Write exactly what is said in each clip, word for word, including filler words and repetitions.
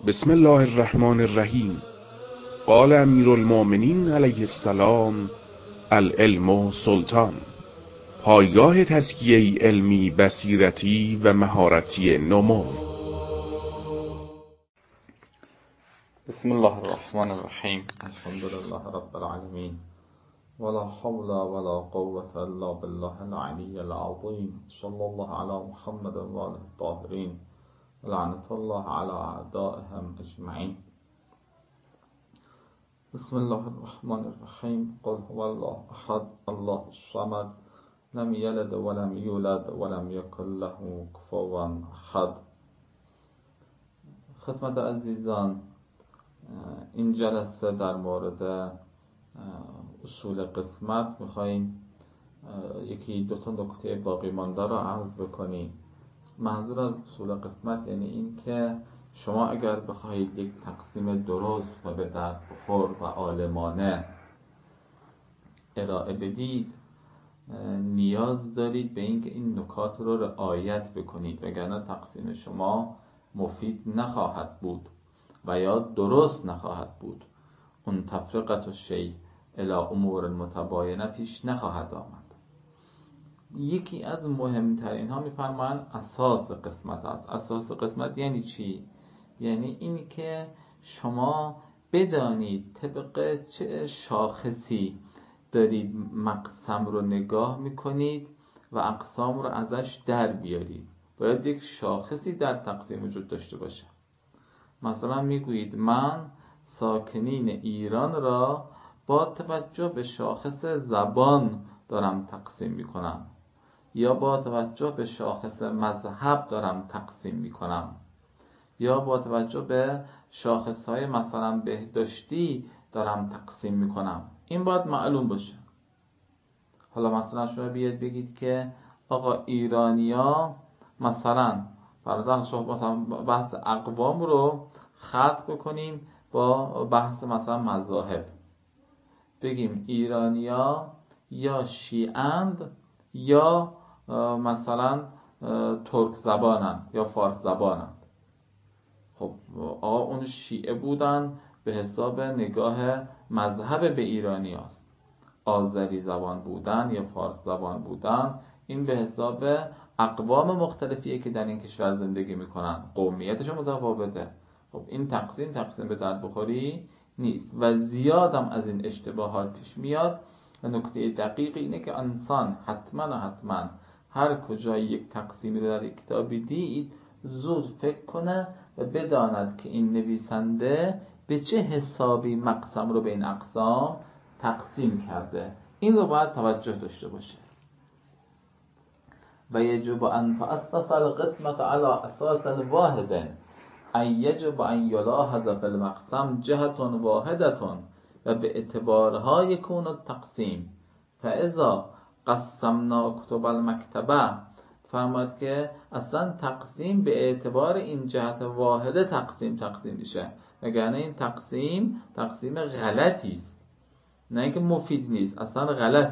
بسم الله الرحمن الرحیم. قال امیر المؤمنین علیه السلام: العلم سلطان. پایگاه تزکیه علمی، بصیرتی و مهارتی نمو. بسم الله الرحمن الرحیم. الحمد لله رب العالمین، ولا حول ولا قوة الا بالله العلی العظیم. صلی الله علی محمد و آله الطاهرین، لعنت الله علی اعدائهم اجمعین. بسم الله الرحمن الرحیم. قل هو الله احد الله الصمد لم یلد ولم یولد ولم یکن له کفوا احد. خدمت عزیزان، این جلسه در مورد اصول قسمت میخواییم یکی دو تا نکته باقی مانده را عرض بکنیم. منظور از اصول قسمت یعنی این که شما اگر بخواهید یک تقسیم درست و به درد بخور و عالمانه ارائه بدید، نیاز دارید به این که این نکات رو رعایت بکنید، وگرنه تقسیم شما مفید نخواهد بود و یا درست نخواهد بود. اون تفرقت الشیء الی امور متباینه پیش نخواهد آمد. یکی از مهمترین ها میفرمایند اساس قسمت است. اساس قسمت یعنی چی؟ یعنی این که شما بدانید طبق چه شاخصی دارید مقسم رو نگاه میکنید و اقسام رو ازش در بیارید. باید یک شاخصی در تقسیم وجود داشته باشه. مثلا میگویید من ساکنین ایران را با توجه به شاخص زبان دارم تقسیم میکنم، یا با توجه به شاخص مذهب دارم تقسیم میکنم، یا با توجه به شاخصهای مثلا بهداشتی دارم تقسیم میکنم. این باید معلوم باشه. حالا مثلا شما بیاید بگید که آقا ایرانیا مثلا فرضاً شما مثلا بحث اقوام رو خلط بکنیم با بحث مثلا مذاهب، بگیم ایرانیا یا شیعند یا مثلا ترک زبانن یا فارس زبانن. خب آقا اون شیعه بودن به حساب نگاه مذهب به ایرانی هست. آذری زبان بودن یا فارس زبان بودن، این به حساب اقوام مختلفیه که در این کشور زندگی میکنن، قومیتشون متفاوته. خب این تقسیم تقسیم به درد بخوری نیست و زیادم از این اشتباهات پیش میاد. و نکته دقیقی اینه که انسان حتما و حتما هر کجای یک تقسیمی در یک کتابی دید زود فکر کنه و بداند که این نویسنده به چه حسابی مقسم رو به این اقسام تقسیم کرده. این رو باید توجه داشته باشه. و یجب ان تؤسس القسمة على اساس واحد ان یجب ان یلاحظ فی المقسم جهة واحدة و به اعتبارها یکون التقسیم فاذا قسمنا کتب المکتبه. فرماد که اصلا تقسیم به اعتبار این جهت واحده تقسیم تقسیم میشه، وگرنه این تقسیم تقسیم غلطی است، نه اینکه مفید نیست، اصلا غلط.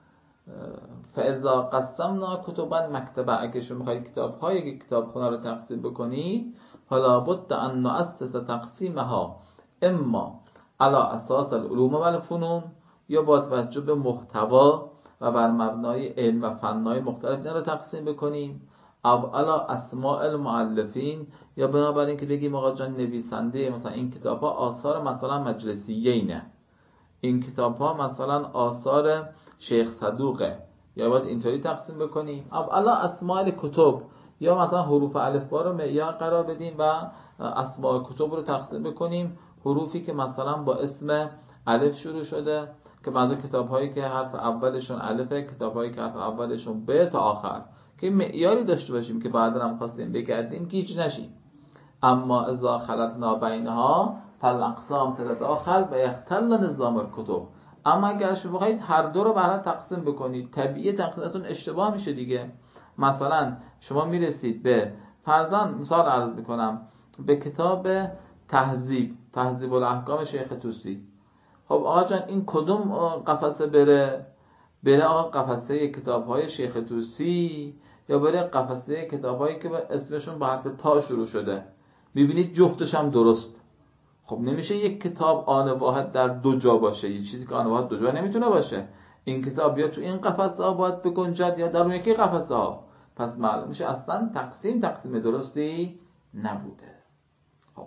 فاذا قسمنا کتب المکتبه، اگه شما میخواید کتاب‌های کتابخونه رو تقسیم بکنید، حالا بد ان نؤسس تقسیمها اما علی اساس العلوم و الفنون، یا با توجه به محتوا و بر مبنای علم و فن‌های مختلف اینا رو تقسیم بکنیم، او علی اسماء المؤلفین، یا بنابراین که بگیم آقا جان نویسنده مثلا این کتاب‌ها آثار مثلا مجلسیینه، این کتاب‌ها مثلا آثار شیخ صدوقه، یا باید اینطوری تقسیم بکنیم. او علی اسماء کتب، یا مثلا حروف الفبا رو معیار قرار بدیم و اسماء کتب رو تقسیم بکنیم. حروفی که مثلا با اسم الف شروع شده که بعضی کتاب‌هایی که حرف اولشون الفه، کتاب‌هایی که حرف اولشون ب تا آخر، که معیاری داشته باشیم که بعدا هم خواستیم بگردیم گیج نشیم. اما اذا خلطنا بینها فالاقسام تتداخل و یختل نظام الکتب. اما اگر شما بخواید هر دو رو برای تقسیم بکنید، طبیعی تقسیمتون اشتباه میشه دیگه. مثلا شما میرسید به فرضاً مثال عرض میکنم به کتاب تهذیب تهذیب الاحکام شیخ طوسی. خب آقا جان این کدوم قفسه بره؟ بره آقا قفسه کتاب‌های شیخ طوسی، یا بره قفسه کتاب‌هایی که اسمشون با حرف تا شروع شده؟ میبینید جفتش هم درست. خب نمیشه یک کتاب آن واحد در دو جا باشه، یه چیزی که آن واحد دو جا نمیتونه باشه. این کتاب یا تو این قفسه ها باید بگنجد یا در اون یکی قفسه ها. پس معلوم میشه اصلا تقسیم تقسیم درستی نبوده. خب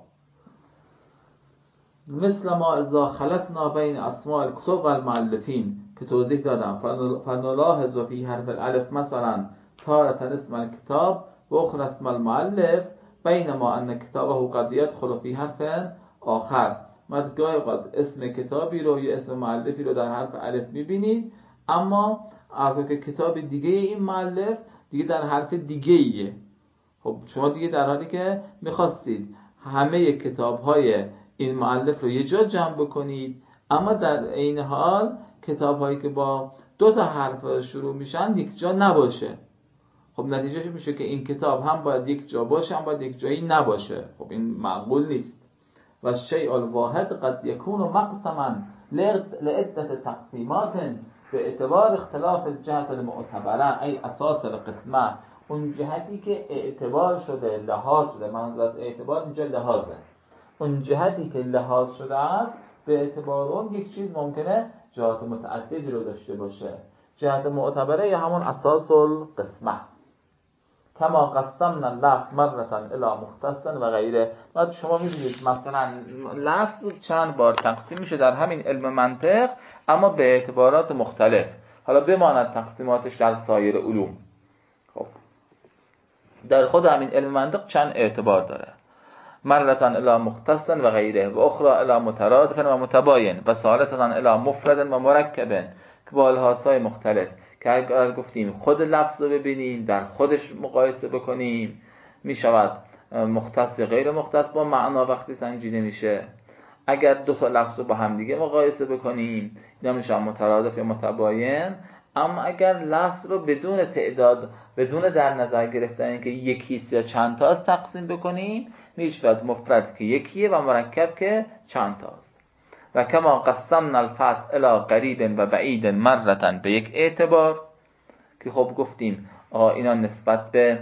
مثل ما اذا خلطنا بین اسماء الکتب و المؤلفین که توضیح دادم، فنلاحظ فی حرف الالف مثلا تارة اسم الكتاب و اخر اسم المؤلف بینما ان کتابه قد يدخل فی حرف آخر. مد گاهی اوقات اسم کتابی رو یا اسم مؤلفی رو در حرف الف میبینید، اما از اون که کتاب دیگه این مؤلف دیگه در حرف دیگه ایه. خب شما دیگه در حالی که میخواستید همه کتاب‌های این مؤلف رو یه جا جمع بکنید، اما در عین حال کتاب‌هایی که با دو تا حرف شروع میشن یک جا نباشه. خب نتیجهش میشه که این کتاب هم باید یک جا باشه هم باید یک جایی نباشه. خب این معقول نیست. و الشیء الواحد قد يكون مقسما لعدة تقسیمات به اعتبار اختلاف الجهت المعتبره ای اساس القسمه. اون جهتی که اعتبار شده، لحاظ شده، منظور از اعتبار اینجا لحاظه، اون جهتی که لحاظ شده است به اعتبار اون یک چیز ممکنه جهات متعددی رو داشته باشه. جهت معتبره یا همون اساس القسمه. کما قسمنا اللفظ مرة الی مختص و غیره. بعد شما می‌بینید مثلا لفظ چند بار تقسیم میشه در همین علم منطق، اما به اعتبارات مختلف. حالا بماند تقسیماتش در سایر علوم. خب در خود همین علم منطق چند اعتبار داره. مرة الی مختص و غیره و اخرى الی مترادف و متباین و ثالثة الی مفرد و مرکب که با الهاص‌های مختلف. که اگر گفتیم خود لفظ رو ببینیم در خودش مقایسه بکنیم، می شود مختص یا غیر مختص با معنا وقتی سنجیده میشه. اگر دو تا لفظ رو با هم دیگه مقایسه بکنیم اینا میشن مترادف یا متباین. اما اگر لفظ رو بدون تعداد، بدون در نظر گرفتن اینکه یکیست یا چند تاست تقسیم بکنیم، میشود مفرد که یکیه و مرکب که چند تاست. و کما قسمنا الفصل الی قریب و بعید مرة به یک اعتبار که خب گفتیم آقا اینا نسبت به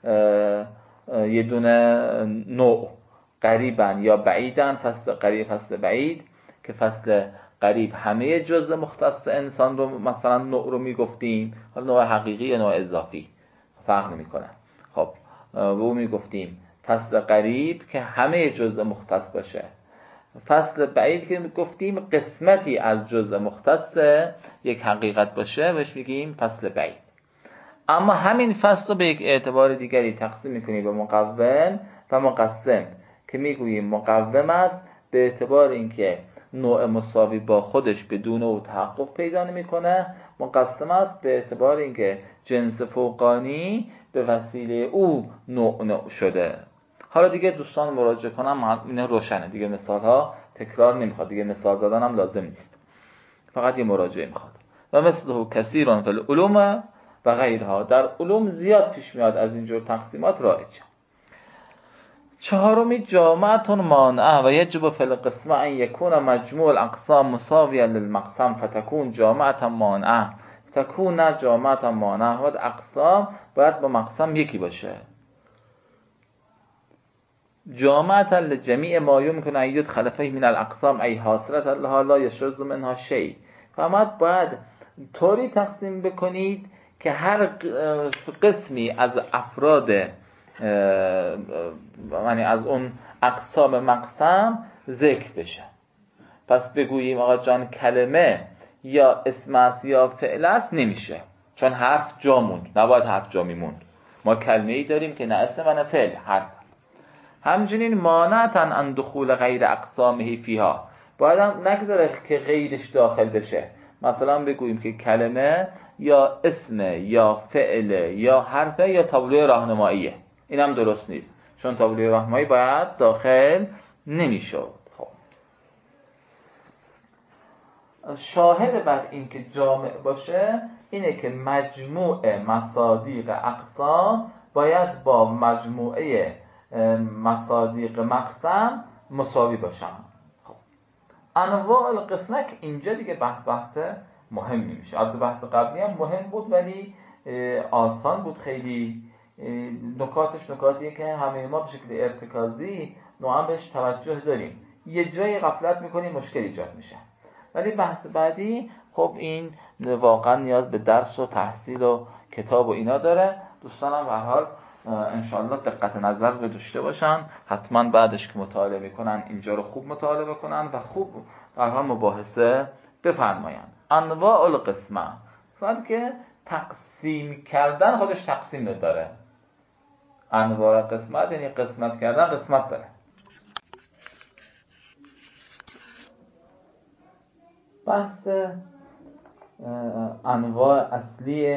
یه دونه نوع قریبن یا بعیدن، فصل قریب فصل بعید، که فصل قریب همه جزء مختص انسان رو مثلا نوع رو میگفتیم، حالا نوع حقیقی یا نوع اضافی فرق نمیکنه. خب و او میگفتیم فصل قریب که همه جزء مختص باشه. فصل بعید که گفتیم قسمتی از جزء مختص یک حقیقت باشه بهش میگیم فصل بعید. اما همین فصل رو به یک اعتبار دیگری تقسیم میکنیم به مقوم و مقسم که میگوییم مقوم است به اعتبار اینکه نوع مساوی با خودش بدون او تحقق پیدا نمیکنه، مقسم است به اعتبار اینکه جنس فوقانی به وسیله او نوع نوع شده. حالا دیگه دوستان مراجعه کنم اینه روشنه دیگه، مثال ها تکرار نمیخواد دیگه، مثال زدن هم لازم نیست، فقط یه مراجعه میخواد. و مثله کثیرا فی العلوم و غیرها، در علوم زیاد پیش میاد از اینجور تقسیمات رایج. چهارمی جامعتون مانعه و یجب فی القسمه ان یکون مجموع الاقسام مساویا للمقسم فتکون جامعتا مانعه. تکون جامعتا مانعه و اقسام باید با مقسم یکی باشه. جامعتا لجمیع ما یمکن ان یدخل فیه من الاقسام ای حاصلة لها لا یشذ منها شیء. فهمت باید طوری تقسیم بکنید که هر قسمی از افراد یعنی از اون اقسام مقسم ذکر بشه. پس بگوییم آقا جان کلمه یا اسم است یا فعل است نمیشه، چون حرف جا موند، نباید حرف جا میموند. ما کلمه ای داریم که نه اسم و نه فعل، حرف. همچنین مانعتاً ان دخول غیر اقسامه فیها، باید هم نگذاره که غیرش داخل بشه. مثلا بگوییم که کلمه یا اسم یا فعل یا حرف یا تابلوی راهنماییه، این هم درست نیست، چون تابلوی راهنمایی باید داخل نمیشد. خب شاهد بر این که جامع باشه اینه که مجموع مصادیق اقسام باید با مجموعه مصادیق مقسم مساوی باشن. خب انواع القسمه که اینجا دیگه بحث بحث مهم میشه. البته بحث قبلی هم مهم بود ولی آسان بود خیلی نکاتش نکاتیه که همه ما به شکل ارتکازی نوعا بهش توجه داریم، یه جایی غفلت میکنیم مشکل ایجاد میشه. ولی بحث بعدی خب این واقعا نیاز به درس و تحصیل و کتاب و اینا داره. دوستانم به هر حال انشاءالله دقت نظر رو داشته باشن، حتما بعدش که مطالعه میکنن اینجا رو خوب مطالعه بکنن و خوب به هر حال مباحثه بفرماین. انواع القسمه، فقط که تقسیم کردن خودش تقسیم داره. انواع قسمت یعنی قسمت کردن قسمت داره. بحث انواع اصلی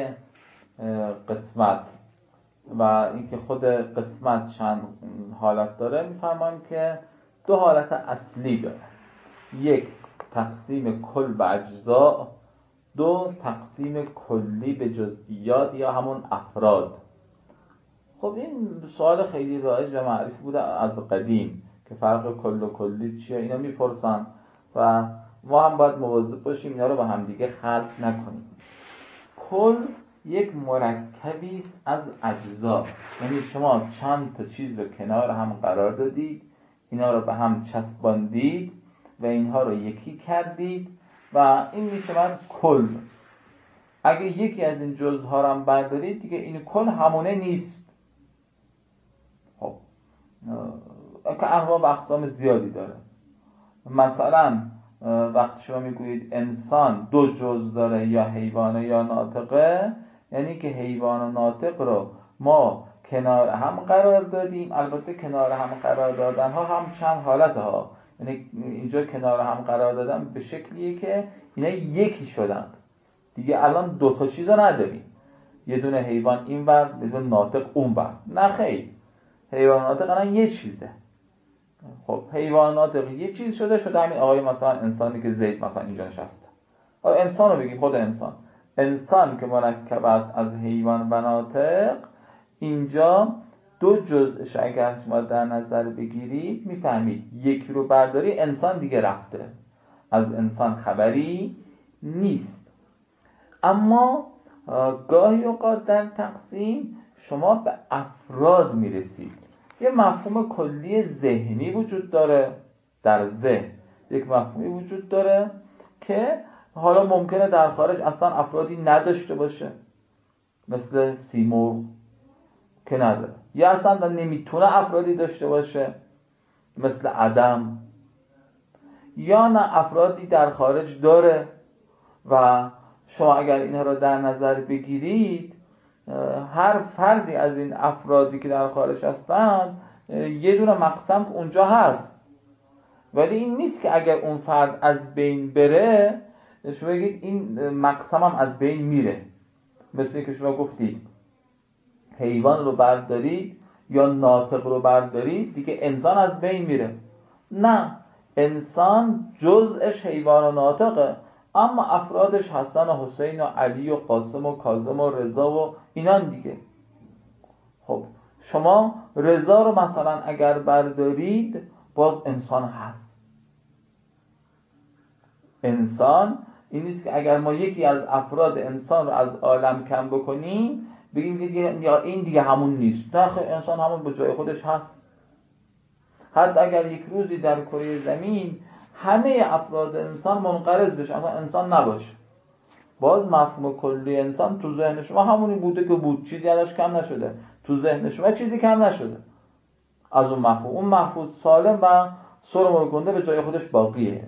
قسمت و اینکه خود قسمت چند حالت داره، میفرماییم که دو حالت اصلی داره. یک، تقسیم کل به اجزا. دو، تقسیم کلی به جزئیات یا همون افراد. خب این سوال خیلی رایج و معروف بوده از قدیم که فرق کل و کلی چیه، اینا میپرسن و ما هم باید مواظب باشیم اینا رو با همدیگه خلط نکنیم. کل یک مرکبی است از اجزا، یعنی شما چند تا چیز رو کنار هم قرار دادید، اینا رو به هم چسباندید و اینها رو یکی کردید و این میشه کل. اگه یکی از این جزها رو هم بردارید دیگه این کل همونه نیست. خب که انواع و اقسام زیادی داره. مثلا وقتی شما میگویید انسان دو جز داره، یا حیوانه یا ناطقه، یعنی که حیوان و ناطق رو ما کنار هم قرار دادیم. البته کنار هم قرار دادن ها هم چند حالت ها، یعنی اینجا کنار هم قرار دادن به شکلیه که اینا یکی شدند دیگه. الان دو تا چیز رو نداریم، یه دونه حیوان این ور، یه دونه ناطق اون ور. نه خیر، حیوان ناطق الان یه چیزه. خب حیوانات یه چیز شده شده همین آقای مثلا انسانی که زید مثلا اینجا نشسته. انسان رو بگیم، خود انسان انسان که مرکب است از حیوان و ناطق، اینجا دو جزءش اگر شما در نظر بگیرید میفهمید یکی رو برداری انسان دیگه رفته، از انسان خبری نیست. اما گاهی اوقات در تقسیم شما به افراد میرسید. یه مفهوم کلی ذهنی وجود داره، در ذهن یک مفهومی وجود داره که حالا ممکنه در خارج اصلا افرادی نداشته باشه، مثل سیمرغ که نداره، یا اصلا نمیتونه افرادی داشته باشه مثل عدم، یا نه افرادی در خارج داره و شما اگر اینها رو در نظر بگیرید هر فردی از این افرادی که در خارج هستند یه دونه مقسم اونجا هست، ولی این نیست که اگر اون فرد از بین بره شما بگید این مقسم هم از بین میره. مثل که شما گفتید حیوان رو بردارید یا ناطق رو بردارید دیگه انسان از بین میره. نه، انسان جزءش حیوان و ناطقه، اما افرادش حسن و حسین و علی و قاسم و کاظم و رضا و اینان دیگه. خب شما رضا رو مثلا اگر بردارید باز انسان هست. انسان این نیست که اگر ما یکی از افراد انسان رو از عالم کم بکنیم بگیم یا این دیگه همون نیست. نه خیلی، انسان همون به جای خودش هست. حتی اگر یک روزی در کره زمین همه افراد انسان منقرض بشه، اصلا انسان نباشه، باز مفهوم کلی انسان تو ذهن شما همونی بوده که بود، چیزی ازش کم نشده. تو ذهن شما چیزی کم نشده از اون مفهوم. اون مفهوم سالم و سرمال گنده به جای خودش باقیه.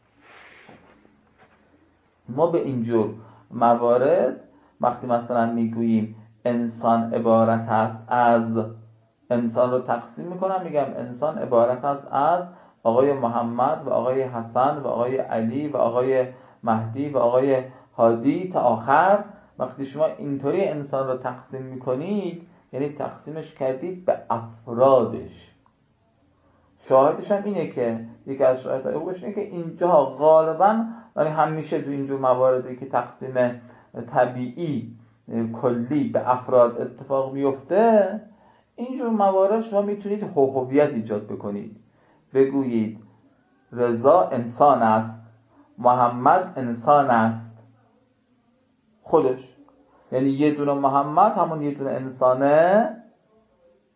ما به اینجور موارد وقتی مثلا میگوییم انسان عبارت است از، انسان رو تقسیم میکنم میگم انسان عبارت است از آقای محمد و آقای حسن و آقای علی و آقای مهدی و آقای هادی تا آخر. وقتی شما اینطوری انسان رو تقسیم میکنید یعنی تقسیمش کردید به افرادش. شاهدش هم اینه که یکی از شاهدهای خوبش اینه که اینجا غالبا یعنی همیشه تو اینجور مواردی که تقسیم طبیعی کلی به افراد اتفاق میفته، اینجور موارد شما میتونید هویت ایجاد بکنید، بگویید رضا انسان است، محمد انسان است خودش، یعنی یه دونه محمد همون یه دونه انسانه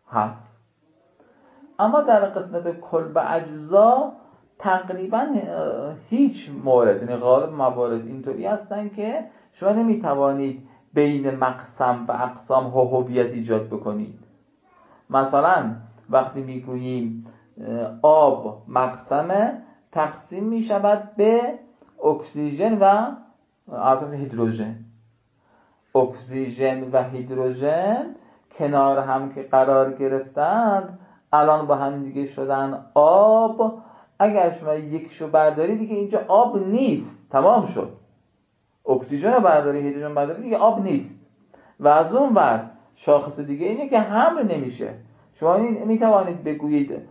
هست. اما در قسمت کل به اجزا تقریبا هیچ مورد، یعنی غالب موارد اینطوری هستن که شما نمیتوانید بین مقسم و اقسام هویت ایجاد بکنید. مثلا وقتی میگوییم آب مقسمه، تقسیم میشود به اکسیژن و هیدروژن. اکسیژن و هیدروژن کنار هم که قرار گرفتند، الان با هم دیگه شدن آب. اگر شما یکشو برداری دیگه اینجا آب نیست، تمام شد. اکسیژن رو برداری، هیدروژن برداری، دیگه آب نیست. و از اون ور شاخص دیگه اینه که حمل نمیشه. شما میتوانید بگویید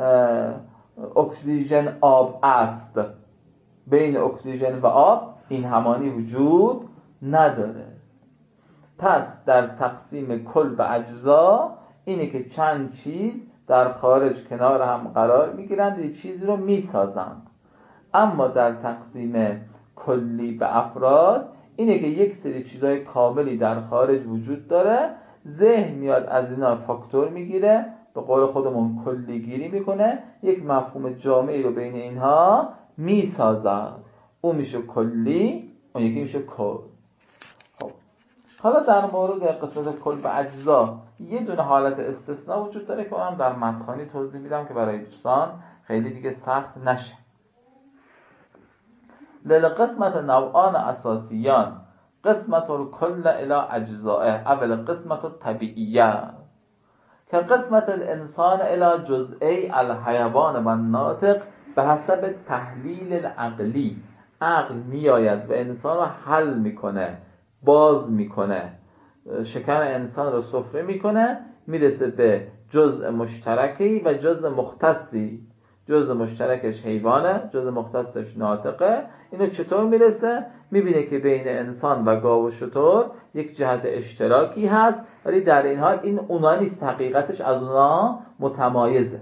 اکسیژن آب است، بین اکسیژن و آب این همانی وجود نداره. پس در تقسیم کل و اجزا اینه که چند چیز در خارج کنار هم قرار میگیرند، یک چیز رو میسازند. اما در تقسیم کلی به افراد اینه که یک سری چیزای کاملی در خارج وجود داره، ذهن میاد از اینا فاکتور میگیره، به قول خودمون کلی گیری میکنه، یک مفهوم جامعی رو بین اینها میسازد. اون میشه کلی، اون یکی میشه کل. خب حالا در مورد قسمت کل به اجزا یه دونه حالت استثناء وجود داره که اونم در متن‌خوانی توضیح میدم که برای دوستان خیلی دیگه سخت نشه. للقسمت نوعان اساسیان قسمت الکل الی اجزائه اول قسمت الطبیعیه که قسمت الانسان الی جزئی الحیوان و الناطق به حسب تحلیل العقلی. عقل میآید و انسان رو حل میکنه، باز میکنه، شکم انسان رو سفره میکنه، میرسه به جزء مشترکی و جزء مختصی. جزء مشترکش حیوانه، جزء مختصش ناطقه. اینو چطور میرسه؟ میبینه که بین انسان و گاو و شتر یک جهت اشتراکی هست، ولی در این حال این اونا نیست، حقیقتش از اونا متمایزه.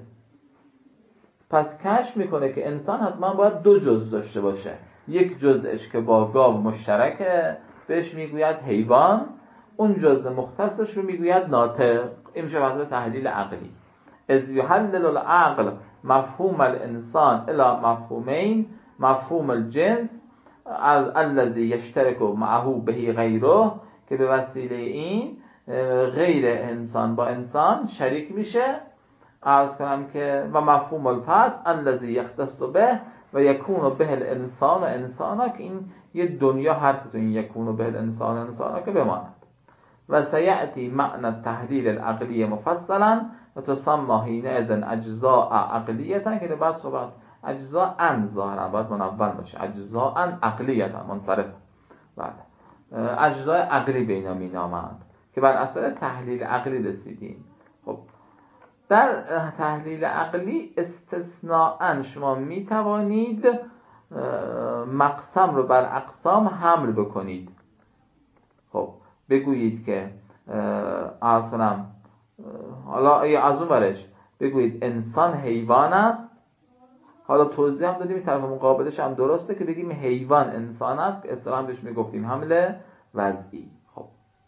پس کشف میکنه که انسان حتما باید دو جزء داشته باشه، یک جزءش که با گاو مشترکه بهش میگوید حیوان، اون جزء مختصش رو میگوید ناطق. این میشه واسه تحلیل عقلی. اذ یحلل العقل مفهوم الانسان الی مفهومین، مفهوم الجنس الذی یشترک معه به غیره، که به وسیله این غیر انسان با انسان شریک میشه. عرض کنم که و مفهوم الفصل الذی یختص به و یکون به الانسان و انسانا، که این یه دنیا هر کدوم یکون به الانسان و انسانا که بماند. و سیأتی معنی تحلیل العقلی مفصلا و تسمى حینئذ اجزاء عقلیتا، که بعد صحبت اجزاء ان ظاهرا باید منون باشه، اجزاء عقلیتا منصرف، بعد اجزاء عقلی به اینا مینامند که بر اثر تحلیل عقلی رسیدیم. خب در تحلیل عقلی استثناءً شما می توانید مقسم رو بر اقسام حمل بکنید. خب بگویید که عرض کنم حالا از اون برش بگویید انسان حیوان است، حالا توضیح هم دادیم طرف مقابلش هم درسته که بگیم حیوان انسان است، که اصطلاحاً بهش میگفتیم حمل وضعی. خب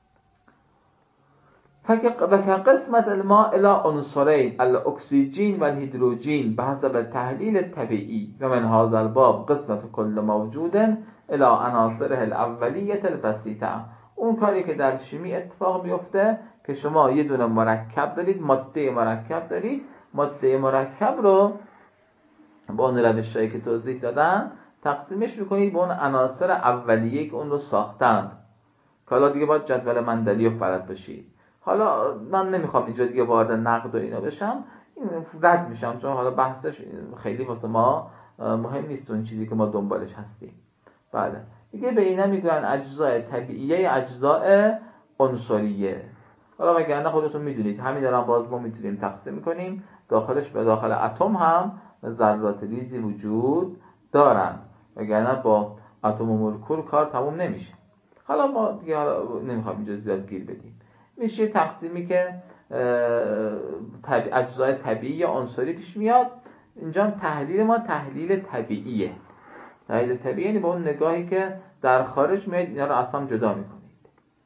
فکر قسمت الماء الى عنصرین الاکسیژن و الهیدروژن به حسب تحلیل طبیعی و من هذا الباب قسمت کل موجود الى عناصره الاولیه البسیطه. اون کاری که در شیمی اتفاق میفته که شما یه دونه مرکب دارید، ماده مرکب دارید، ماده مرکب رو با اون روشایی که توضیح دادن تقسیمش میکنید به اون عناصر اولیه که اون رو ساختند، که حالا دیگه باید جدول مندلیف بلد باشید. حالا من نمیخوام اینجا دیگه وارد نقد و اینا بشم، این رد میشم چون حالا بحثش خیلی واسه ما مهم نیست، اون چیزی که ما دنبالش هستیم. بله دیگه به اینا میگن اجزاء طبیعیه، اجزاء عنصریه. حالا وگرنه خودتون میدونید همین دارم باز ما میتونیم تقسیم کنیم، داخلش به داخل اتم هم ذرات ریزی وجود دارن، وگرنه با اتم و مولکول کار تموم نمیشه. حالا ما دیگه حالا نمیخوام اینجا زیاد گیر بدیم. میشه تقسیمی که طبی... اجزای طبیعی یا عنصری پیش میاد. اینجا تحلیل ما تحلیل طبیعیه. تحلیل طبیعی یعنی با اون نگاهی که در خارج میاد اینا رو اصلا جدا میکنید.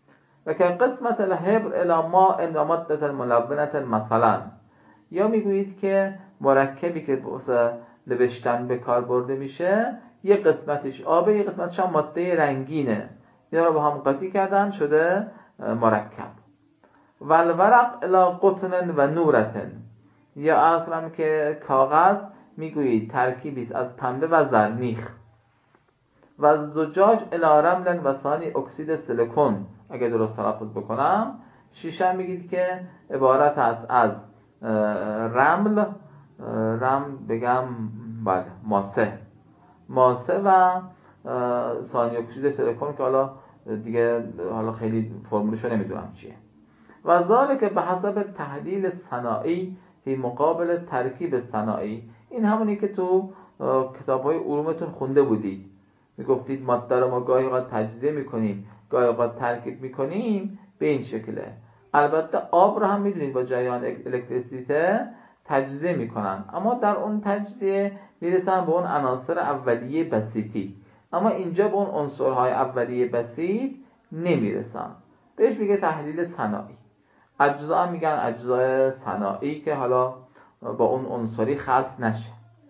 و که قسمت الحبر الی ماء و ماده ملونة مثلا، یا میگویید که مرکبی که واسه نوشتن به کار برده میشه یه قسمتش آبه، یه قسمتش هم ماده رنگینه، اینا رو با هم قاطی کردن شده مرکب. و الورق الی قطن و نورتن، یا اصلا که کاغذ میگویید ترکیبی است از پنبه و زرنیخ. و زجاج الی رمل و ثانی اکسید سیلیکون، اگه درست تلفظ بکنم. شیشه میگید که عبارت است از رمل، رمل بگم بله ماسه ماسه و ثانی اکسید سیلیکون که حالا دیگه حالا خیلی فرمولشو نمیدونم چیه. و ذالک به حسب تحلیل صناعی فی مقابل ترکیب صناعی، این همونی که تو کتاب‌های علومتون خونده بودید، میگفتید ماده رو ما گاهی اوقات تجزیه میکنیم گاهی اوقات ترکیب میکنیم به این شکله. البته آب رو هم میدونید با جریان الکتریسیته تجزیه میکنن، اما در اون تجزیه میرسن به اون عناصر اولیه بسیطی، اما اینجا به اون عنصرهای اولیه بسیط نمیرسن. بهش میگه تحلیل صناعی. اجزا هم میگن اجزای صناعی که حالا با اون عنصری خلط نشه.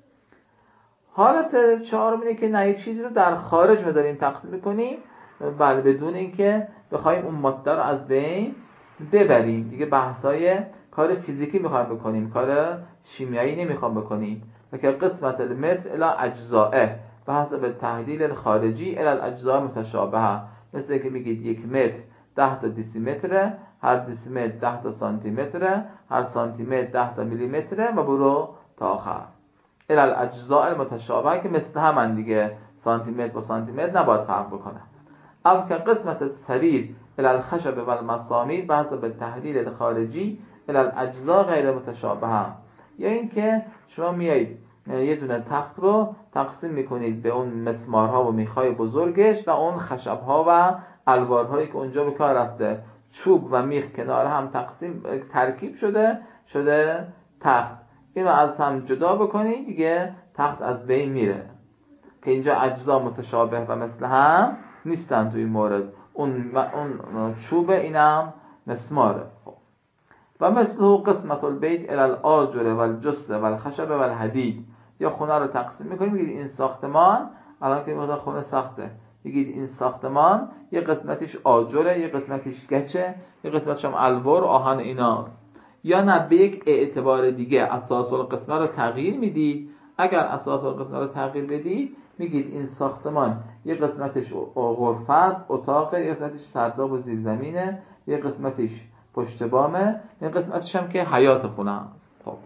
حالت چهارم اینه که نه یک چیزی رو در خارج ما داریم تقسیم میکنیم، بله بدون اینکه بخوایم اون ماده رو از بین ببریم. دیگه بحثای کار فیزیکی میخوایم بکنیم، کار شیمیایی نمیخوام بکنیم. و که قسمت المثل الی اجزائه به حسب تحلیل الخارجی الی الاجزاء متشابهه، مثل که میگید یک متر ده تا دیسیمتره، هر دیسیمتر ده تا سانتی متره، هر سانتی متر ده تا میلی متره و برو تا آخر. الی الاجزاء المتشابهه که مثل همن دیگه، سانتی متر با سانتی متر نباید فرق بکنه. او که قسمت سریر الی الخشب و المسامیر به حسب تحلیل الخارجی الی الاجزاء غیر متشابهه، یا این که شما میایید یه دونه تخت رو تقسیم میکنید به اون مسمارها و میخای بزرگش و اون خشبها و الوارهایی که اونجا به کار رفته، چوب و میخ کنار هم تقسیم ترکیب شده شده تخت. اینو از هم جدا بکنید دیگه تخت از بین میره، که اینجا اجزا متشابه و مثل هم نیستن توی این مورد. اون اون چوبه، اینم مسماره. و مثل قسمت البیت الی الاجر و الجثه و الخشب و الحدید، یا خونه رو تقسیم میکنید میگید این ساختمان، الان که مثلا خونه ساخته، میگید این ساختمان یه قسمتش آجره، یه قسمتش گچه، یه قسمتش هم الوار و آهن ایناست. یا نه به یک اعتبار دیگه اساس القسمه رو تغییر میدید. اگر اساس القسمه رو تغییر بدید میگید این ساختمان یه قسمتش غرفه است، اتاقه، یه قسمتش سرداب و زیرزمینه، یه قسمتش پشت بامه، یه قسمتش هم که حیات خونه است. خب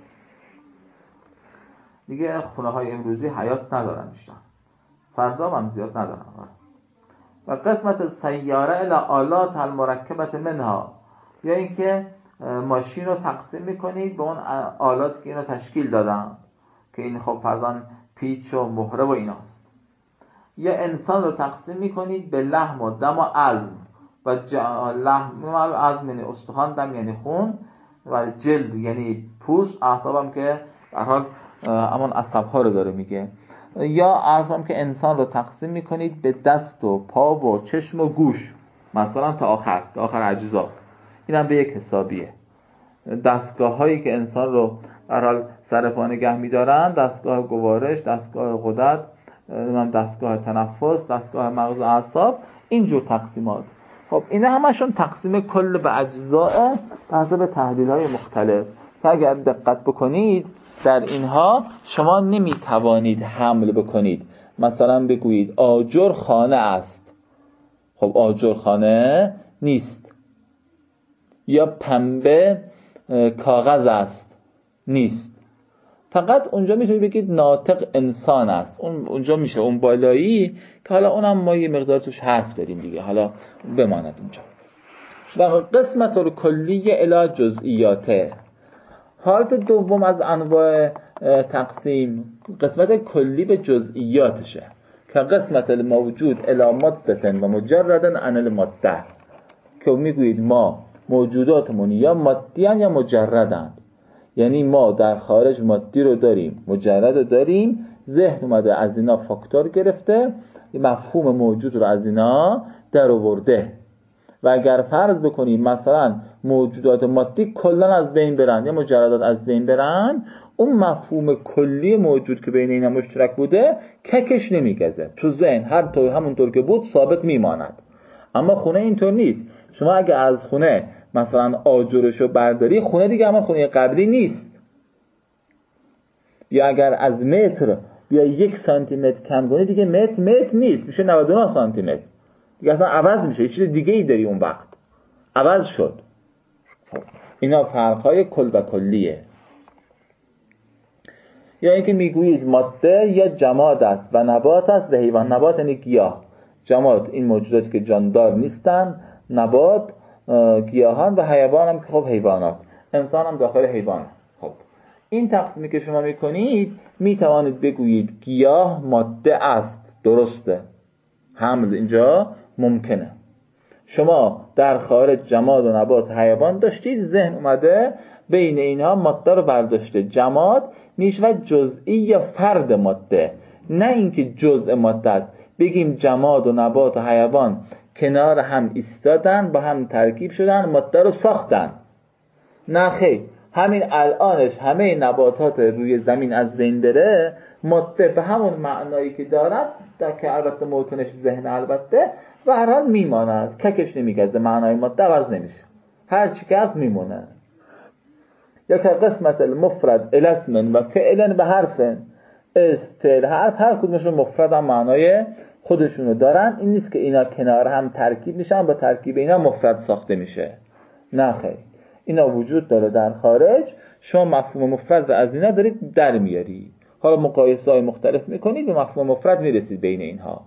دیگه خونه های امروزی حیات ندارن بیشتر، سرداب هم زیاد ندارن. و قسمت سیاره الی آلات المرکبت منها، یا اینکه ماشین رو تقسیم میکنید به اون آلات که اینو تشکیل دادن، که این خب فرضاً پیچ و مهره و ایناست. یا انسان رو تقسیم میکنید به لحم و دم و عظم و ج... لحم عظم یعنی استخوان، دم یعنی خون و جلد یعنی پوست، اعصاب هم که به هر حال امان عصب‌ها رو داره میگه. یا اعصاب که انسان رو تقسیم میکنید به دست و پا و چشم و گوش، مثلا تا آخر تا آخر اجزا. اینم به یک حسابیه. دستگاه هایی که انسان رو به هر حال سر پا نگه می‌دارن، دستگاه گوارش، دستگاه غدد، دستگاه تنفس، دستگاه مغز و اعصاب، اینجور تقسیمات. خب اینا همشون تقسیم کل به اجزاء به حسب تحلیل‌های مختلف. که اگر دقت بکنید در اینها شما نمی‌توانید حمل بکنید. مثلا بگویید آجر خانه است، خب آجر خانه نیست. یا پنبه کاغذ است، نیست. فقط اونجا میتونید بگید ناطق انسان است. اون اونجا میشه اون بالایی که حالا اونم ما یه مقدار توش حرف داریم دیگه، حالا بماند اونجا. و قسمت الکلیه الی جزئیاته، حالت دوم از انواع تقسیم قسمت کلی به جزئیاتشه، که قسمت الموجود الی ماده و مجرد عن الماده، که میگویید ما موجوداتمون یا مادیان یا مجردن، یعنی ما در خارج مادی رو داریم، مجرد رو داریم، ذهن اومده از اینا فاکتور گرفته، مفهوم موجود رو از اینا در آورده. و اگر فرض بکنیم مثلا موجودات مادی کلا از بین برن یا مجردات از بین برن، اون مفهوم کلی موجود که بین اینا مشترک بوده ککش نمیگذه، تو ذهن هر طور همونطور که بود ثابت میماند. اما خونه اینطور نیست. شما اگه از خونه مثلا آجرشو برداری، خونه دیگه همون خونه قبلی نیست. یا اگر از متر یا یک سانتی متر کم کنی دیگه متر متر نیست، میشه نود و نه سانتی متر دیگه، اصلا عوض میشه، یه چیز دیگه ای داری اون وقت، عوض شد. اینا فرقهای کل و کلیه. یا اینکه میگویید ماده یا جماد است و نبات است و حیوان. نبات یعنی گیاه، جماد این موجوداتی که جاندار نیستن، نبات گیاهان و حیوان هم که خب حیوانات، انسان هم داخل حیوان. خب این تقسیمی که شما میکنید میتوانید بگویید گیاه ماده است، درسته، حمل اینجا ممکنه. شما در خارج جماد و نبات حیوان داشتید، ذهن اومده بین اینها ماده رو برداشته. جماد میشود جزئی یا فرد ماده، نه اینکه جزء ماده است. بگیم جماد و نبات و حیوان کنار هم ایستادن، با هم ترکیب شدن، ماده رو ساختن. نه خیر، همین الانش همه نباتات روی زمین از بین بره، ماده به همون معنایی که دارد، در که البته موتونش ذهن البته و هر حال میماند، ککش نمیگذه، معنای ماده عوض نمیشه، هر چی که از میمونه. یا که قسمت المفرد الاسم و فعلا به حرفن، اسم فعل حرف هر کدومشون مفرد هم معنای خودشونو دارن. این نیست که اینا کنار هم ترکیب میشن، با ترکیب اینا مفرد ساخته میشه، نه خیر، اینا وجود داره در خارج. شما مفهوم مفرد از اینا دارید در میاری، حالا مقایسه های مختلف میکنید و مفهوم مفرد میرسید بین اینها.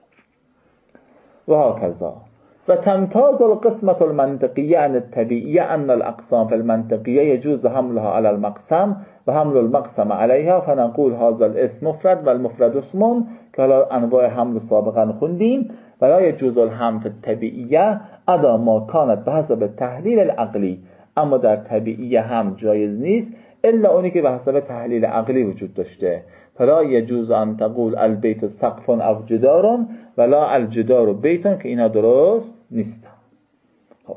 و هكذا. و تمتاز القسمة المنطقية عن الطبيعية أن الأقسام في المنطقية يجوز حملها على المقسم و حمل المقسم عليها، فنقول هذا الاسم مفرد و المفرد اسم که حالا انواع حمل سابقا خوندیم. ولا يجوز الحمل في الطبيعية ادا ما كانت بحسب تحلیل العقلی، اما در طبیعیه هم جایز نیست الا اونی که به حسب تحلیل عقلی وجود داشته. فلا يجوز ان تقول البيت سقف او جدار ولا الجدار بیت، که اینا درست نیستن. خب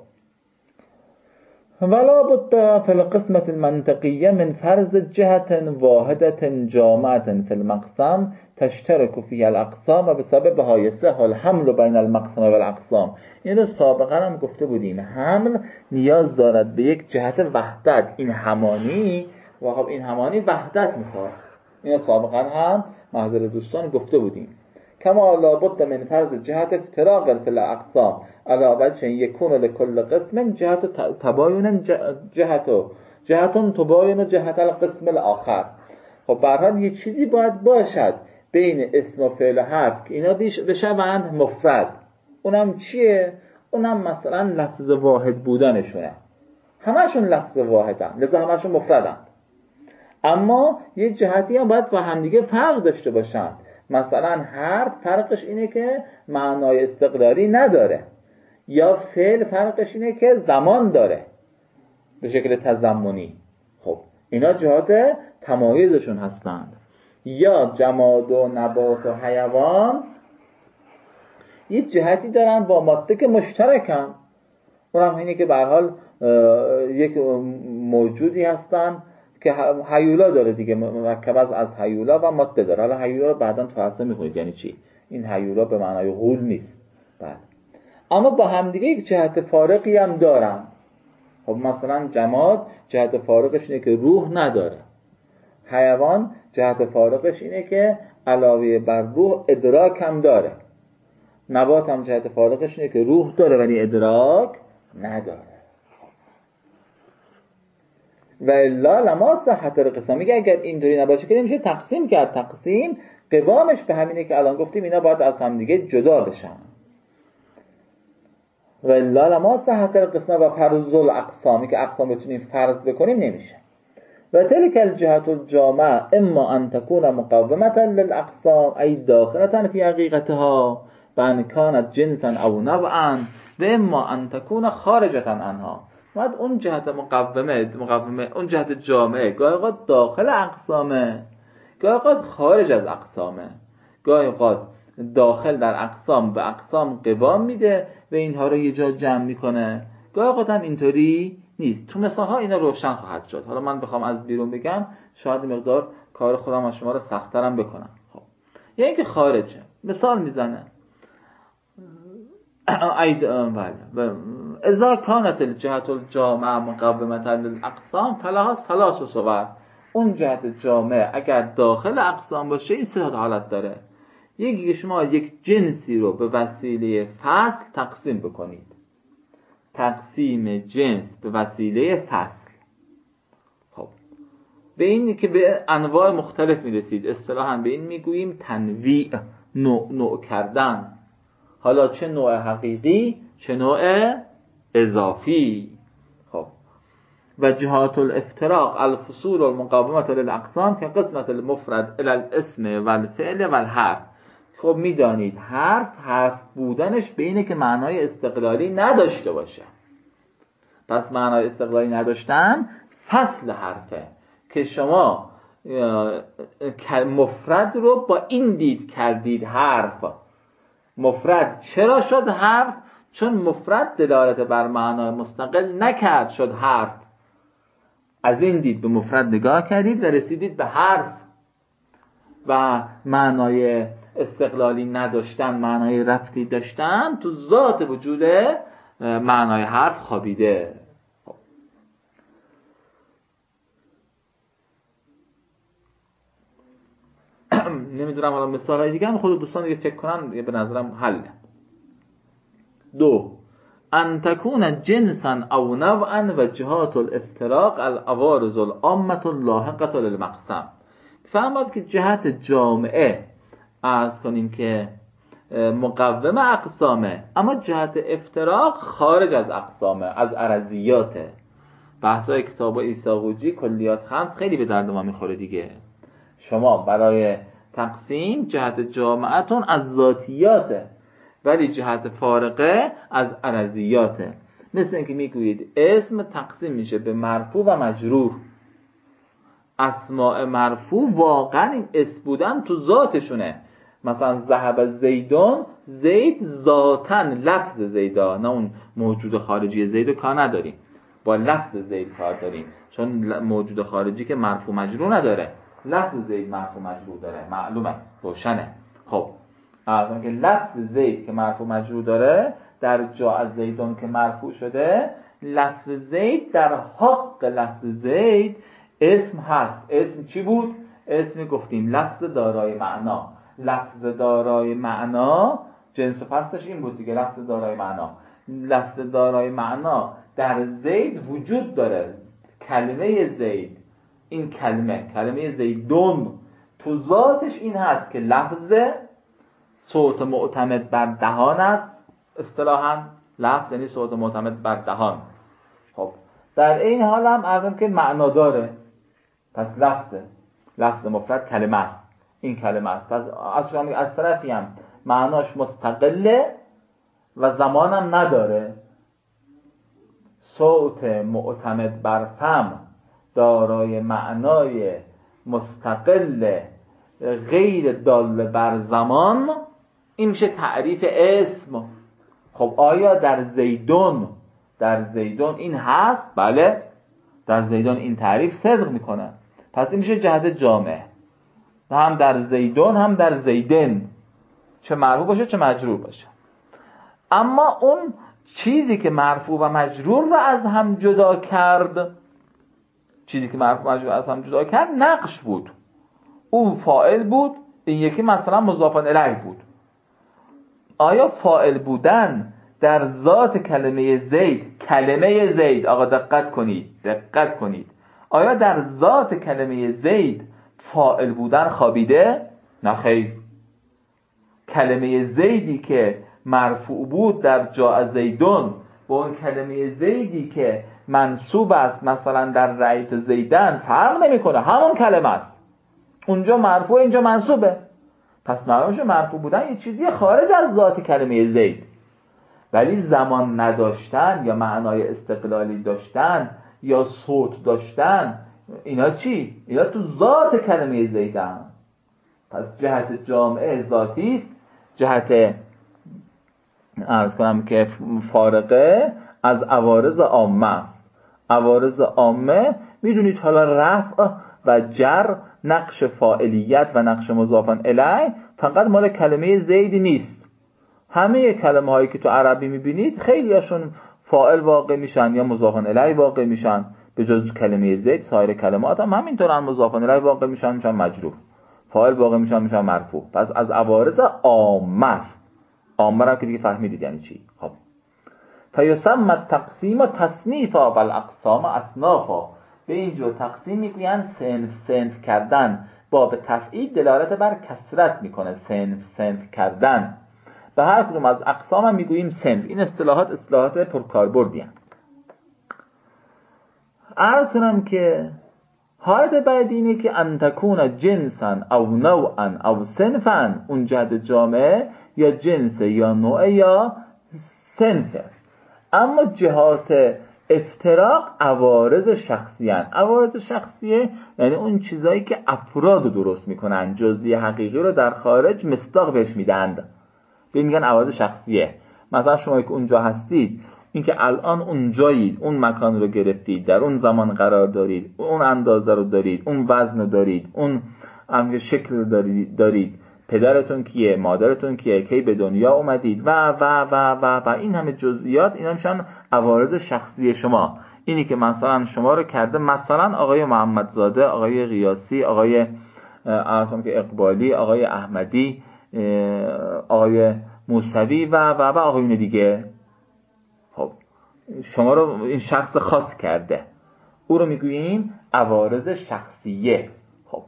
ولا بد في القسمة المنطقية من فرض جهة واحدة جامعة في المقسم تشترك فيها الأقسام و بسببها يصح الحمل بين المقسم و الاقسام. این رو سابقا هم گفته بودیم، حمل نیاز دارد به یک جهت وحدت، این همانی و خب این همانی وحدت میخواد. این رو سابقا هم محضر دوستان گفته بودیم. کما لابد من فرض جهت افتراق فی الاقسام علی وجه یکون لكل قسم جهت تباین جهت جهتون تباین جهت القسم الاخر. خب به هر حال یه چیزی باید باشد بین اسم و فعل و حرف که اینا بشوند مفرد. اونم چیه؟ اونم مثلا لفظ واحد بودنشونه، همشون لفظ واحدن لذا همشون مفردن. اما یه جهتی هم باید با همدیگه فرق داشته باشن. مثلا حرف فرقش اینه که معنای استقلالی نداره، یا فعل فرقش اینه که زمان داره به شکل تضمنی. خب اینا جهات تمایزشون هستند. یا جماد و نبات و حیوان یه جهتی دارن با ماده که مشترکن، اونم اینه که به هر حال یک موجودی هستن که هیولا داره دیگه، مرکب از هیولا و ماده داره. حالا هیولا رو بعداً تو حساب می‌خونید یعنی چی. این هیولا به معنای غول نیست، بله، اما با همدیگه یک جهت فارقی هم دارن. خب مثلا جماد جهت فارقش اینه که روح نداره، حیوان جهت فارقش اینه که علاوه بر روح ادراک هم داره، نبات هم جهت فارقش اینه که روح داره ولی ادراک نداره. و الا لما صحت القسم، میگه اگر اینطوری نباشه که نمیشه تقسیم کرد. تقسیم قوامش به همینه که الان گفتیم اینا باید از هم دیگه جدا بشن. و الا لما صحت القسم و فرض الاقسامی که اقسام بتونیم فرض بکنیم نمیشه. و تلك الجهة الجامعة اما ان تكون مقومة للاقسام ای داخلة في حقیقتها بان كانت جنسا او نوعا و اما ان تكون خارجة عنها. بعد اون جهت مقومه مقومه اون جهت جامعه گاهی اوقات داخل اقسامه، گاهی اوقات خارج از اقسامه. گاهی اوقات داخل در اقسام به اقسام قوام میده و اینها رو یه جا جمع میکنه. گاهی اوقات هم اینطوری نیست. تو مثال ها اینا روشن خواهد شد. حالا من بخوام از بیرون بگم شاید مقدار کار خودم از شما رو سخت‌ترم بکنم. خب یا اینکه خارجه. مثال میزنه اید بله اذا كانت الجهة الجامعه مقومة للاقسام فلها ثلاث صور. اون جهت جامعه اگر داخل اقسام باشه این سه حالت داره. یکی که شما یک جنسی رو به وسیله فصل تقسیم بکنید. تقسیم جنس به وسیله فصل. خب به این که به انواع مختلف میرسید. اصطلاحاً به این میگوییم تنویع، نوع نوع کردن. حالا چه نوع حقیقی چه نوع اضافی. خب و جهات الافتراق الفصول المقاومة للاقسام که قسمت المفرد الى الاسم و الفعل و الحرف. خب میدانید حرف حرف بودنش به اینه که معنای استقلالی نداشته باشه. پس معنای استقلالی نداشتن فصل حرفه که شما مفرد رو با این دید کردید حرف. مفرد چرا شد حرف؟ چون مفرد دلالت بر معنای مستقل نکرد شد حرف. از این دید به مفرد نگاه کردید و رسیدید به حرف و معنای استقلالی نداشتن، معنای ربطی داشتن تو ذات وجود معنای حرف خوابیده. نمیدونم حالا مثال های دیگه هم خود دوستان دیگه فکر کنن به نظرم حله. دو ان تكون جنسا او نوعا و جهات الافتراق العوارض العامة اللاحقة للمقسم. فرماد که جهت جامعه عرض کنیم که مقوم اقسامه، اما جهت افتراق خارج از اقسامه، از عرضیاته. بحثای کتاب ایساقوجی کلیات خمس خیلی به درد ما میخوره دیگه. شما برای تقسیم جهت جامعتون از ذاتیاته ولی جهت فارقه از عرضیاته. مثل اینکه میگویید اسم تقسیم میشه به مرفوع و مجرور. اسماء مرفوع واقعا این اسم بودن تو ذاتشونه. مثلا ذهب زیدون، زید ذاتن لفظ زیدا، نه اون موجود خارجی زید رو کار نداریم، با لفظ زید کار داریم. چون موجود خارجی که مرفوع مجرور نداره، لفظ زید مرفوع مجرور داره، معلومه، روشنه. خب اصلا که لفظ زید که مرفوع مجرور داره در جا از زیدون که مرفوع شده، لفظ زید در حق لفظ زید اسم هست. اسم چی بود؟ اسم گفتیم لفظ دارای معنا. لفظ دارای معنا جنس و فصلش این بود دیگه، لفظ دارای معنا. لفظ دارای معنا در زید وجود داره. کلمه زید، این کلمه کلمه زیدون تو ذاتش این هست که لفظ صوت معتمد بر دهان است. اصطلاحاً لفظ یعنی صوت معتمد بر دهان. خب در این حال هم عرضم که معنا داره. پس لفظه، لفظ مفرد کلمه است، این کلمه است. پس اصلا از طرفی هم معناش مستقله و زمانم نداره. صوت معتمد بر فم دارای معنای مستقل غیر دال بر زمان، این میشه تعریف اسم. خب آیا در زیدون در زیدون این هست؟ بله، در زیدون این تعریف صدق میکنه. پس این میشه جهت جامعه، هم در زیدون هم در زیدن، چه مرفوع باشه چه مجرور باشه. اما اون چیزی که مرفوع و مجرور رو از هم جدا کرد، چیزی که مرفوع و مجرور از هم جدا کرد نقش بود. اون فاعل بود، این یکی مثلا مضاف الیه بود. آیا فاعل بودن در ذات کلمه زید، کلمه زید، آقا دقت کنید دقت کنید آیا در ذات کلمه زید فاعل بودن خوابیده؟ نه خیر. کلمه زیدی که مرفوع بود در جا زیدون با اون کلمه زیدی که منصوب است مثلا در رأیت زیدن فرق نمیکنه، همون کلمه است. اونجا مرفوع اینجا منصوبه. پس معلومه مرفوع بودن یه چیزی خارج از ذات کلمه زید. ولی زمان نداشتن یا معنای استقلالی داشتن یا صوت داشتن، اینا چی؟ اینا تو ذات کلمه زیدن. پس جهت جامعه ذاتی است جهت عرض کنم که فارقه از عوارض عامه است. عوارض عامه میدونید حالا رفع و جر، نقش فاعلیت و نقش مضافن الیه فقط مال کلمه زید نیست. همه کلمه هایی که تو عربی میبینید خیلی هاشون فاعل واقع میشن یا مضافن الیه واقع میشن، به جز کلمه زید سایر کلمات هم همینطورن، مضافن الیه واقع میشن میشن مجرور، فاعل واقع میشن میشن مرفوع. پس از عوارض عامه است. عامه رو که دیگه فهمیدید یعنی چی. خب فیسمى التقسیم تصنیفا و الاقسام اصنافا. به اینجور تقسیم میگویند صنف صنف کردن. باب تفعیل دلالت بر کثرت میکنه، صنف صنف کردن. به هر کدوم از اقسام هم میگوییم صنف. این اصطلاحات اصطلاحات پرکاربردی هستند. عرض کنم که حالت بعدی اینه که ان تکون جنسا او نوعا او صنفا، اون جهت جامعه یا جنس یا نوع یا صنفه. اما جهات افتراق عوارض شخصی هن. عوارض شخصیه یعنی اون چیزایی که افراد درست میکنن، جزئی حقیقی رو در خارج مصداق بهش میدند، به میگن عوارض شخصیه. مثلا شما که اونجا هستید، اینکه الان اونجایید، اون مکان رو گرفتید، در اون زمان قرار دارید، اون اندازه رو دارید، اون وزن رو دارید، اون شکل رو دارید, دارید. پدرتون کیه، مادرتون کیه، کی به دنیا اومدید و و و و و این همه جزئیات، اینا میشن عوارض شخصی شما. اینی که مثلا شما رو کرده مثلا آقای محمدزاده، آقای قیاسی، آقای عرضم که اقبالی، آقای احمدی، آقای موسوی و و و آقایون دیگه. خب شما رو این شخص خاص کرده، او رو میگوییم عوارض شخصیه. خب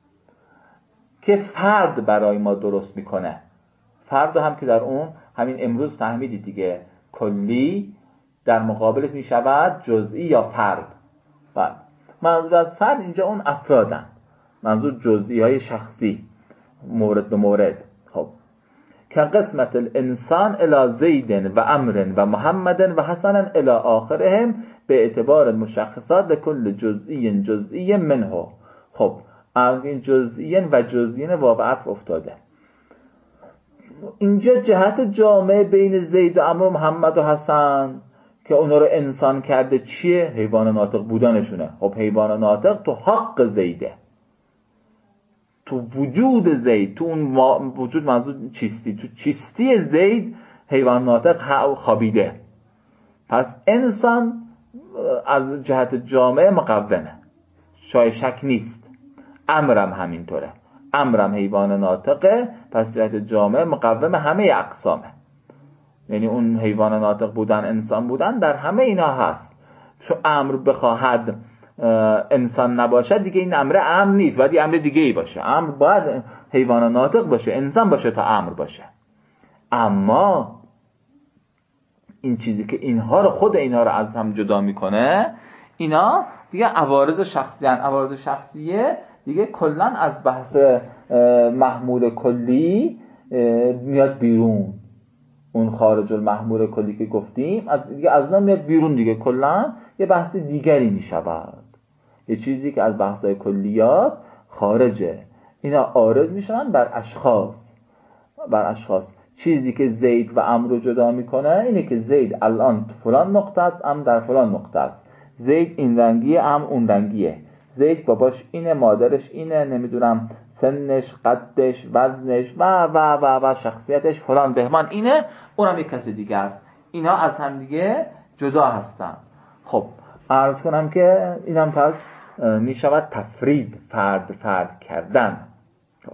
که فرد برای ما درست میکنه. فرد هم که در اون همین امروز فهمیدید دیگه، کلی در مقابلش میشود جزئی یا فرد. فرد. منظور از فرد اینجا اون افرادن، منظور جزئی های شخصی مورد به مورد. خب که قسمت الانسان الی زید و امر و محمد و حسن الی آخرهم به اعتبار المشخصات لکل جزئی جزئی منه. خب این جزئیین و جزئیین واو عطف افتاده. اینجا جهت جامعه بین زید و عمرو، محمد و حسن که اونا رو انسان کرده چیه؟ حیوان ناطق بودنشونه. خب حیوان ناطق تو حق زیده، تو وجود زید، تو اون وجود منظور چیستی، تو چیستی زید حیوان ناطق خوابیده. پس انسان از جهت جامعه مقومه، شای شک نیست. امرم همینطوره، امرم حیوان ناطقه، پس جهت جامعه مقوم همه اقسامه. یعنی اون حیوان ناطق بودن، انسان بودن در همه اینا هست. چون امر بخواهد انسان نباشد دیگه این امر امر نیست، باید یه امر دیگه ای باشه. امر باید حیوان ناطق باشه، انسان باشه تا امر باشه. اما این چیزی که اینها رو، خود اینها رو از هم جدا میکنه، اینا دیگه عوارض شخصی هستند. عوارض شخصیه دیگه کلا از بحث محمول کلی میاد بیرون. اون خارج المحمول کلی که گفتیم از دیگه از اون میاد بیرون دیگه، کلا یه بحث دیگری میشود، یه چیزی که از بحث‌های کلیات خارجه. اینا عارض میشن بر اشخاص، بر اشخاص. چیزی که زید و عمرو رو جدا میکنه اینه که زید الان فلان نقطه است، عمرو در فلان نقطه است. زید این رنگیه، عمرو اون رنگیه. زید باباش اینه، مادرش اینه، نمیدونم سنش، قدش، وزنش و و و و شخصیتش فلان بهمان اینه، اونم یک کسی دیگه است. اینا از هم دیگه جدا هستن. خب عرض کنم که اینم پس می شود تفرید، فرد فرد کردن. خب.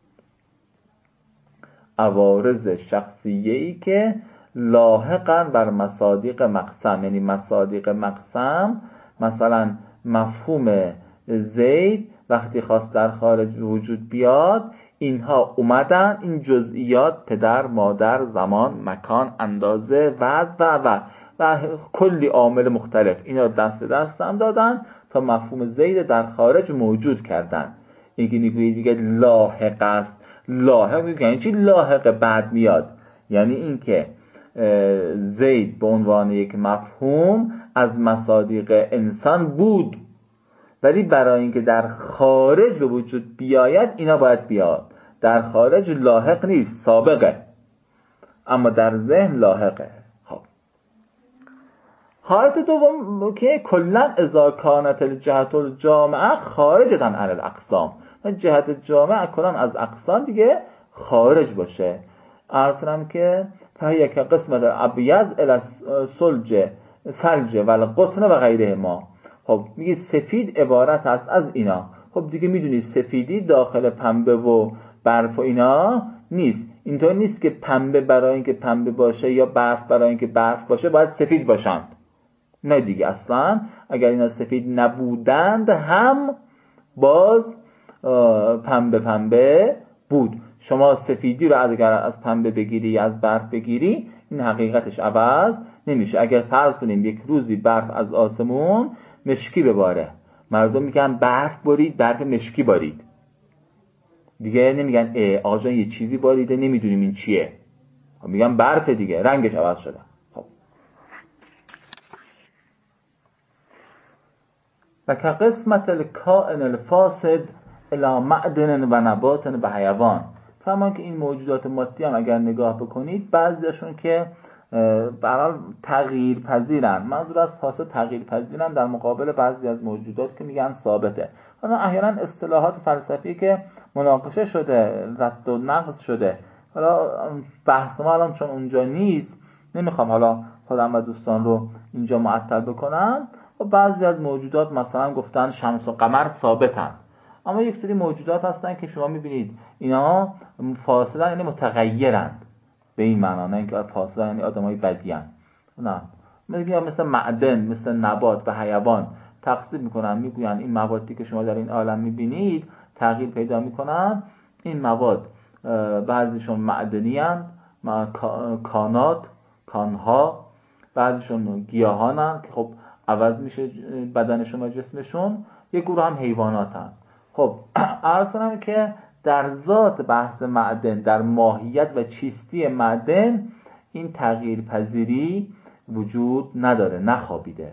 عوارض شخصیه‌ای که لاحقاً بر مصادیق مقسم، یعنی مصادیق مقسم مثلا مفهوم زید وقتی خواست در خارج وجود بیاد، اینها اومدن، این جزئیات پدر، مادر، زمان، مکان، اندازه، وزن و و و کلی عامل مختلف اینا دست دست هم دادن تا مفهوم زید در خارج موجود کردن. این که میگویید دیگه لاحق است. لاحق میگه یعنی چی؟ لاحق بعد میاد، یعنی این که زید به عنوان یک مفهوم از مصادیق انسان بود، ولی برای اینکه در خارج به وجود بیاید اینا باید بیاد. در خارج لاحق نیست، سابقه، اما در ذهن لاحقه. خب حالت دوم که کلا اذا کانت الجهت الجامعه خارجه عن الاقسام، جهت جامعه کلا از اقسام دیگه خارج باشه. عرضم که فهیه که قسمت ابیض الی سلج ثلج و القطن و غیره ما. خب میگه سفید عبارت است از اینا. خب دیگه میدونید سفیدی داخل پنبه و برف و اینا نیست. اینطور نیست که پنبه برای اینکه پنبه باشه یا برف برای اینکه برف باشه باید سفید باشند. نه دیگه، اصلا اگر اینا سفید نبودند هم باز پنبه پنبه بود. شما سفیدی رو اگر از پنبه بگیری یا از برف بگیری، این حقیقتش عوض نمیشه. اگر فرض کنیم یک روزی برف از آسمون مشکی بباره، مردم میگن برف بارید، برف مشکی بارید، دیگه نمیگن اه آقا جان یه چیزی باریده نمیدونیم این چیه، میگن برف دیگه، رنگش عوض شده. خب و که قسمت الکائن الفاسد الی معدن و نبات و حیوان. فهمان که این موجودات مادی هم اگر نگاه بکنید بعضیشون که برای تغییر پذیرن، منظور از فاسد تغییر پذیرن در مقابل بعضی از موجودات که میگن ثابته. حالا احیانا اصطلاحات فلسفی که مناقشه شده، رد و نقض شده، حالا بحث ما الان چون اونجا نیست نمیخوام حالا خودم و دوستان رو اینجا معطل بکنم. و بعضی از موجودات مثلا گفتن شمس و قمر ثابتن، اما یک سری موجودات هستن که شما میبینید اینا فاصله یعنی متغیرند، به این معنا، نه اینکه فاصله یعنی آدمای بدی ان، نه. میگم مثل معدن، مثل نبات و حیوان تقسیم میکنن، میگوین این موادی که شما در این عالم میبینید تغییر پیدا میکنن. این مواد بعضیشون معدنی اند، کانات، کانها، بعضیشون گیاهانن که خب عوض میشه بدن شما، جسمشون. یک گروه هم حیوانات هستند. خب عرض کنم که در ذات بحث معدن، در ماهیت و چیستی معدن این تغییر پذیری وجود نداره، نخوابیده.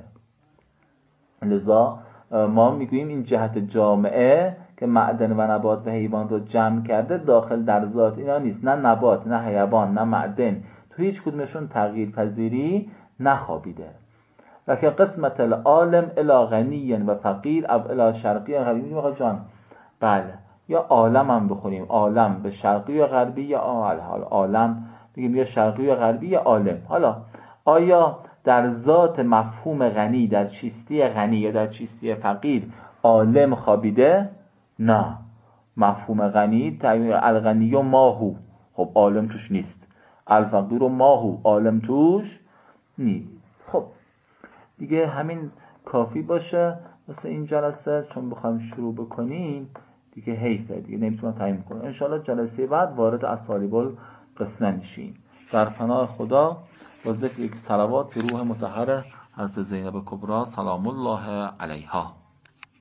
لذا ما میگوییم این جهت جامعه که معدن و نبات و حیوان رو جمع کرده داخل در ذات اینا نیست، نه نبات، نه حیوان، نه معدن، تو هیچ کدومشون تغییر پذیری نخوابیده. و که قسمت العالم الی غنی و فقیر او الی شرقی و غربی. آقا جان بله، یا عالم هم بخونیم، عالم به شرقی و غربی، یا عالم بگیم یا شرقی و غربی یا عالم. حالا آیا در ذات مفهوم غنی، در چیستی غنی یا در چیستی فقیر عالم خوابیده؟ نه. مفهوم غنی تعبیر الغنی و ماهو، خب عالم توش نیست. الفقیر و ماهو، عالم توش نیست. خب دیگه همین کافی باشه مثل این جلسه، چون بخوایم شروع بکنیم دیگه حیفه، دیگه نمیتونم تعیین کنم. ان شاء الله جلسه بعد وارد اسالیب القسمه میشیم. در پناه خدا با ذکر یک صلوات به روح مطهر حضرت زینب کبری سلام الله علیها.